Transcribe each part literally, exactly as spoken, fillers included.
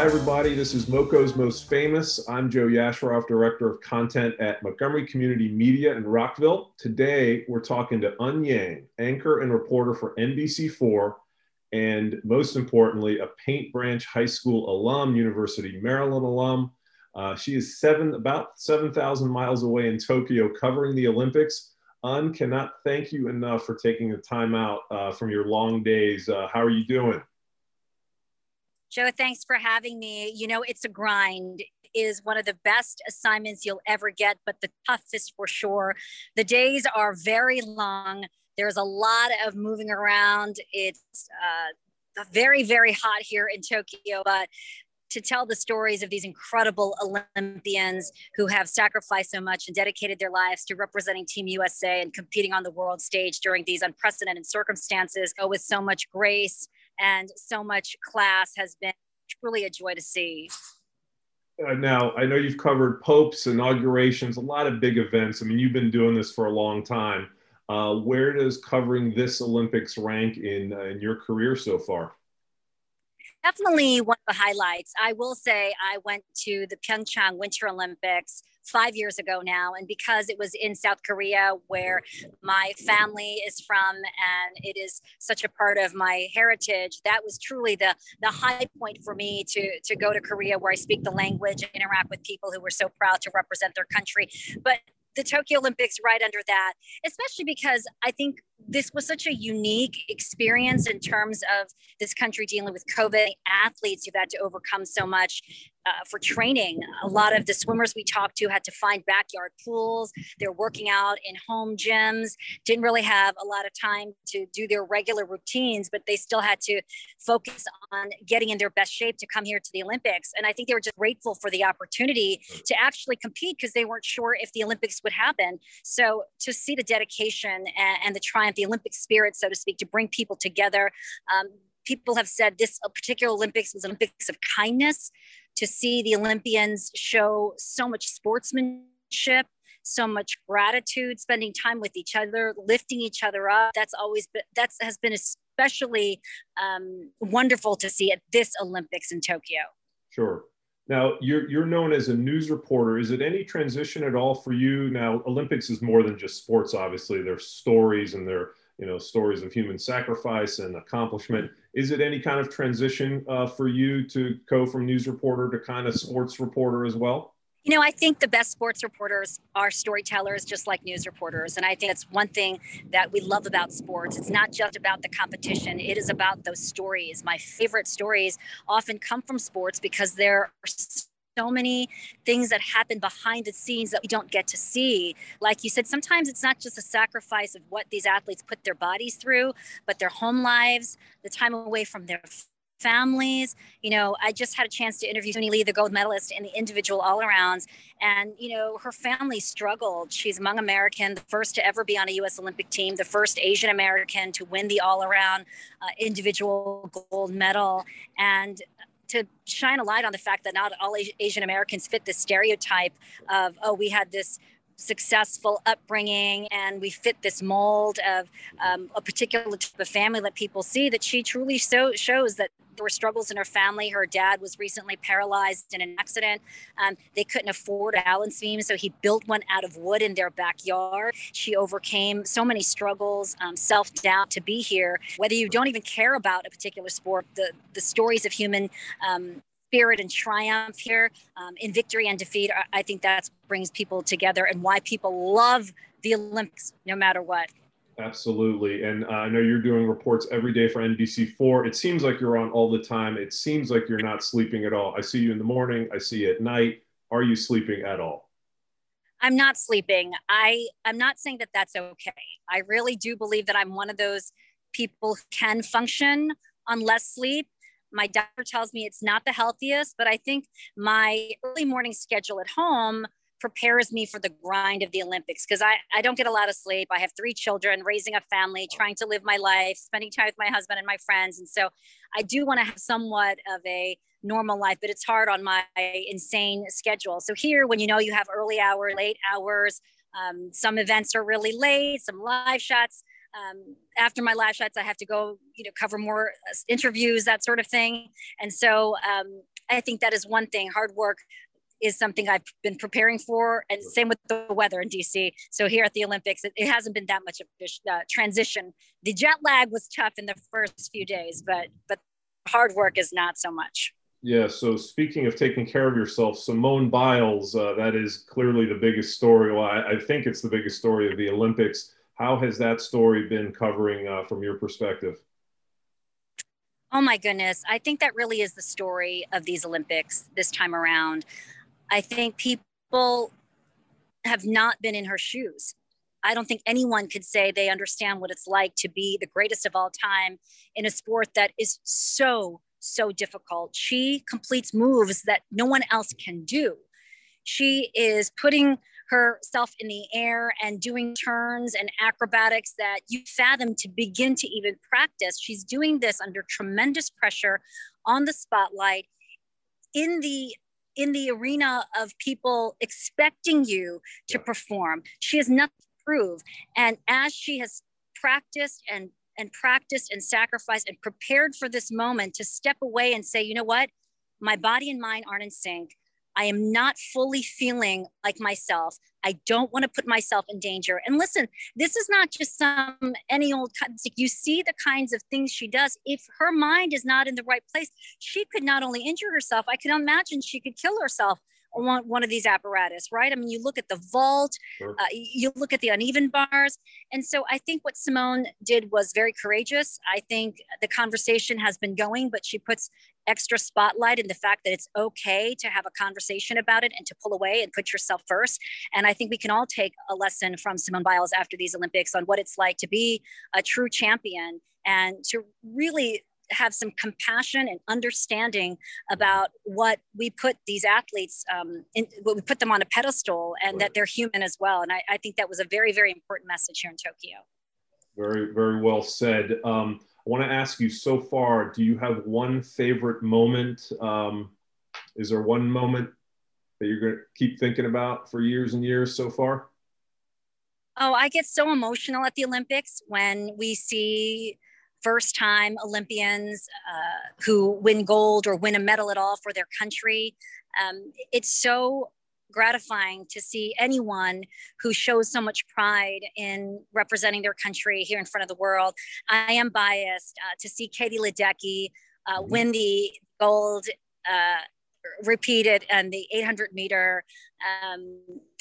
Hi, everybody. This is Moco's Most Famous. I'm Joe Yasharoff, Director of Content at Montgomery Community Media in Rockville. Today, we're talking to Un Yang, anchor and reporter for N B C four, and most importantly, a Paint Branch High School alum, University of Maryland alum. Uh, she is seven, about seven thousand miles away in Tokyo covering the Olympics. Un, cannot thank you enough for taking the time out uh, from your long days. Uh, how are you doing? Joe, thanks for having me. You know, it's a grind. It is one of the best assignments you'll ever get, but the toughest for sure. The days are very long. There's a lot of moving around. It's uh, very, very hot here in Tokyo, but to tell the stories of these incredible Olympians who have sacrificed so much and dedicated their lives to representing Team U S A and competing on the world stage during these unprecedented circumstances with so much grace and so much class has been truly a joy to see. Uh, now, I know you've covered popes, inaugurations, a lot of big events. I mean, you've been doing this for a long time. Uh, where does covering this Olympics rank in, uh, in your career so far? Definitely one of the highlights. I will say I went to the Pyeongchang Winter Olympics five years ago now. And because it was in South Korea, where my family is from, and it is such a part of my heritage, that was truly the, the high point for me to, to go to Korea, where I speak the language and interact with people who were so proud to represent their country. But the Tokyo Olympics right under that, especially because I think this was such a unique experience in terms of this country dealing with COVID, athletes who've had to overcome so much uh, for training. A lot of the swimmers we talked to had to find backyard pools. They're working out in home gyms, didn't really have a lot of time to do their regular routines, but they still had to focus on getting in their best shape to come here to the Olympics. And I think they were just grateful for the opportunity to actually compete because they weren't sure if the Olympics would happen. So to see the dedication and, and the triumph, the Olympic spirit, so to speak, to bring people together. Um, people have said this particular Olympics was an Olympics of kindness. To see the Olympians show so much sportsmanship, so much gratitude, spending time with each other, lifting each other up. That's always been, that's has been especially um, wonderful to see at this Olympics in Tokyo. Sure. Now, you're, you're known as a news reporter. Is it any transition at all for you? Now, Olympics is more than just sports, obviously. There's stories and there you know, stories of human sacrifice and accomplishment. Is it any kind of transition uh, for you to go from news reporter to kind of sports reporter as well? You know, I think the best sports reporters are storytellers, just like news reporters. And I think it's one thing that we love about sports. It's not just about the competition. It is about those stories. My favorite stories often come from sports because they're so many things that happen behind the scenes that we don't get to see. Like you said, sometimes it's not just a sacrifice of what these athletes put their bodies through, but their home lives, the time away from their families. You know, I just had a chance to interview Suni Lee, the gold medalist in the individual all-arounds. And, you know, her family struggled. She's Hmong American, the first to ever be on a U S Olympic team, the first Asian American to win the all-around uh, individual gold medal. And to shine a light on the fact that not all Asian Americans fit the stereotype of, oh, we had this successful upbringing and we fit this mold of um, a particular type of family that people see, that she truly so shows that there were struggles in her family. Her dad was recently paralyzed in an accident. Um, they couldn't afford a balance beam, so he built one out of wood in their backyard. She overcame so many struggles, um, self-doubt to be here. Whether you don't even care about a particular sport, the, the stories of human um, spirit and triumph here um, in victory and defeat, I think that brings people together and why people love the Olympics no matter what. Absolutely. And uh, I know you're doing reports every day for N B C four. It seems like you're on all the time. It seems like you're not sleeping at all. I see you in the morning. I see you at night. Are you sleeping at all? I'm not sleeping. I, I'm not saying that that's okay. I really do believe that I'm one of those people who can function on less sleep. My doctor tells me it's not the healthiest, but I think my early morning schedule at home prepares me for the grind of the Olympics because I, I don't get a lot of sleep. I have three children, raising a family, trying to live my life, spending time with my husband and my friends. And so I do want to have somewhat of a normal life, but it's hard on my insane schedule. So here, when you know you have early hours, late hours, um, some events are really late, some live shots. Um, after my live shots, I have to go, you know, cover more interviews, that sort of thing. And so um, I think that is one thing. Hard work is something I've been preparing for, and same with the weather in D C. So here at the Olympics, it, it hasn't been that much of a uh, transition. The jet lag was tough in the first few days, but but hard work is not so much. Yeah, so speaking of taking care of yourself, Simone Biles, uh, that is clearly the biggest story. Well, I, I think it's the biggest story of the Olympics. How has that story been covering uh, from your perspective? Oh my goodness. I think that really is the story of these Olympics this time around. I think people have not been in her shoes. I don't think anyone could say they understand what it's like to be the greatest of all time in a sport that is so, so difficult. She completes moves that no one else can do. She is putting herself in the air and doing turns and acrobatics that you fathom to begin to even practice. She's doing this under tremendous pressure on the spotlight in the in the arena of people expecting you to perform. She has nothing to prove. And as she has practiced and and practiced and sacrificed and prepared for this moment to step away and say, you know what, my body and mind aren't in sync. I am not fully feeling like myself. I don't want to put myself in danger. And listen, this is not just some any old, you see the kinds of things she does. If her mind is not in the right place, she could not only injure herself, I can imagine she could kill herself on one of these apparatus, right? I mean, you look at the vault, sure. uh, you look at the uneven bars. And so I think what Simone did was very courageous. I think the conversation has been going, but she puts extra spotlight in the fact that it's okay to have a conversation about it and to pull away and put yourself first. And I think we can all take a lesson from Simone Biles after these Olympics on what it's like to be a true champion and to really have some compassion and understanding about what we put these athletes um, in, what we put them on a pedestal, and right. that they're human as well. And I, I think that was a very, very important message here in Tokyo. Very, very well said. Um, I want to ask you, so far, do you have one favorite moment? Um, is there one moment that you're going to keep thinking about for years and years so far? Oh, I get so emotional at the Olympics when we see first-time Olympians uh, who win gold or win a medal at all for their country. Um, it's so gratifying to see anyone who shows so much pride in representing their country here in front of the world. I am biased uh, to see Katie Ledecky uh, mm-hmm. win the gold uh, repeated, and the eight hundred meter um,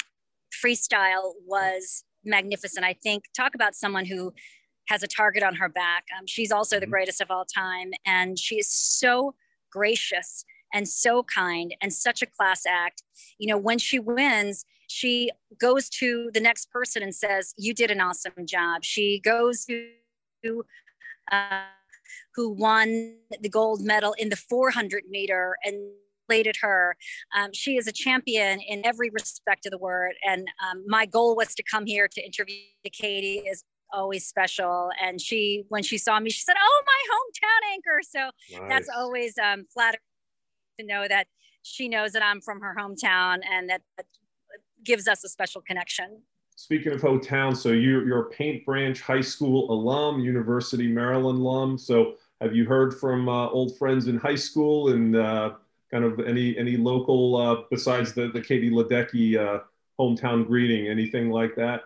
freestyle was magnificent. I think, talk about someone who has a target on her back. Um, she's also the greatest of all time. And she is so gracious and so kind and such a class act. You know, when she wins, she goes to the next person and says, you did an awesome job. She goes to uh, who won the gold medal in the four hundred meter and plated her. Um, she is a champion in every respect of the word. And um, my goal was to come here to interview Katie is always special. And she, when she saw me, she said, oh, my hometown anchor. So nice. That's always um, flattering to know that she knows that I'm from her hometown, and that, that gives us a special connection. Speaking of hometown, so you're, you're a Paint Branch High School alum, University Maryland alum. So have you heard from uh, old friends in high school, and uh, kind of any any local, uh, besides the, the Katie Ledecky uh, hometown greeting, anything like that?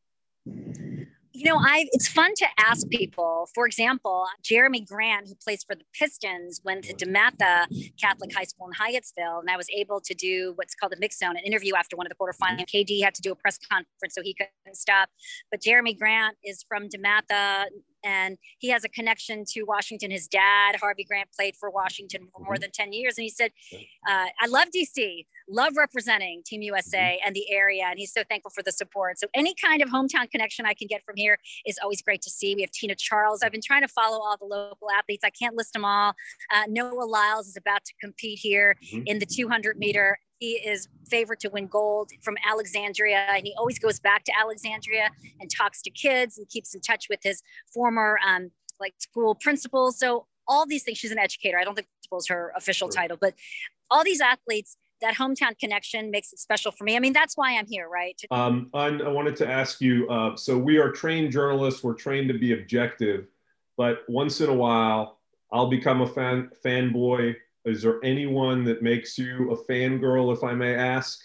You know, I it's fun to ask people. For example, Jeremy Grant, who plays for the Pistons, went to DeMatha Catholic High School in Hyattsville, and I was able to do what's called a mix zone, an interview after one of the quarterfinals. K D had to do a press conference, so he couldn't stop. But Jeremy Grant is from DeMatha, and he has a connection to Washington. His dad, Harvey Grant, played for Washington for more than ten years. And he said, uh, I love D C, love representing Team U S A and the area. And he's so thankful for the support. So any kind of hometown connection I can get from here is always great to see. We have Tina Charles. I've been trying to follow all the local athletes. I can't list them all. Uh, Noah Lyles is about to compete here mm-hmm. in the two hundred meter. He is favored to win gold from Alexandria, and he always goes back to Alexandria and talks to kids and keeps in touch with his former um, like school principals. So all these things, she's an educator. I don't think principal is her official sure. title, but all these athletes, that hometown connection makes it special for me. I mean, that's why I'm here, right? Um, I, I wanted to ask you, uh, so we are trained journalists, we're trained to be objective, but once in a while, I'll become a fan fanboy. is there anyone that makes you a fangirl, if I may ask?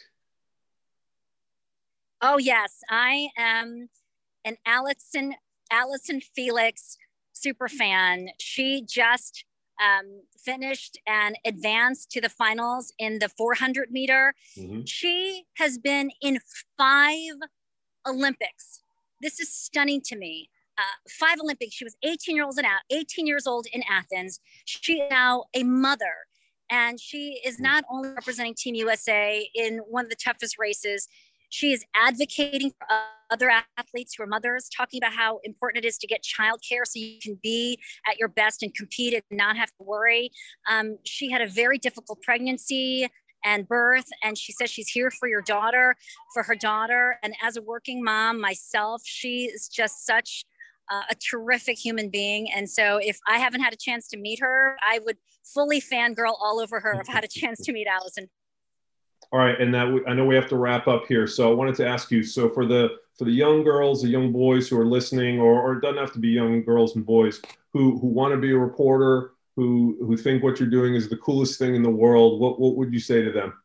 Oh, yes. I am an Allyson, Allyson Felix super fan. She just um, finished and advanced to the finals in the four hundred meter. Mm-hmm. She has been in five Olympics. This is stunning to me. Uh, five Olympics. She was eighteen years old in eighteen years old in Athens. She is now a mother, and she is not only representing Team U S A in one of the toughest races. She is advocating for other athletes who are mothers, talking about how important it is to get childcare so you can be at your best and compete and not have to worry. Um, she had a very difficult pregnancy and birth, and she says she's here for your daughter, for her daughter. And as a working mom myself, she is just such uh, a terrific human being. And so if I haven't had a chance to meet her, I would fully fangirl all over her if I had a chance to meet Allyson. All right, and that I know we have to wrap up here, so I wanted to ask you. So for the for the young girls, the young boys who are listening, or, or it doesn't have to be young girls and boys who who want to be a reporter, who who think what you're doing is the coolest thing in the world, what what would you say to them?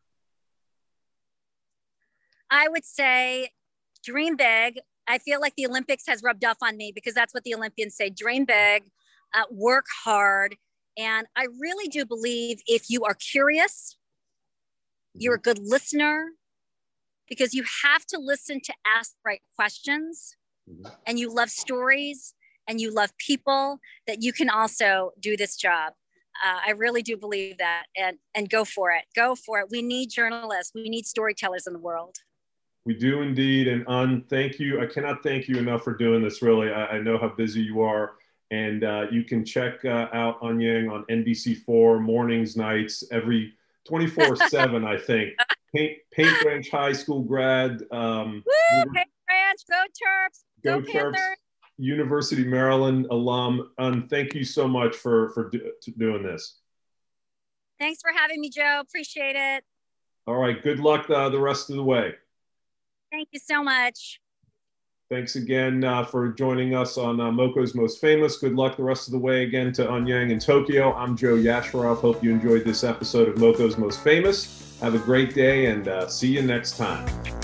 I would say, dream big. I feel like the Olympics has rubbed off on me because that's what the Olympians say: dream big, uh, work hard, and I really do believe if you are curious, you're a good listener, because you have to listen to ask the right questions, mm-hmm. and you love stories and you love people, that you can also do this job. Uh, I really do believe that, and, and go for it. Go for it. We need journalists. We need storytellers in the world. We do indeed. And Un, thank you. I cannot thank you enough for doing this, really. I, I know how busy you are. And uh, you can check uh, out Un Yang on N B C four mornings, nights, every twenty-four seven, I think. Paint, Paint Branch High School grad. Um, Woo! Paint Branch, go Terps, go, go Terps, Panthers. University of Maryland alum. Um, thank you so much for, for do, doing this. Thanks for having me, Joe. Appreciate it. All right. Good luck uh, the rest of the way. Thank you so much. Thanks again uh, for joining us on uh, Moco's Most Famous. Good luck the rest of the way again to Un Yang in Tokyo. I'm Joe Yasharoff. Hope you enjoyed this episode of Moco's Most Famous. Have a great day, and uh, see you next time.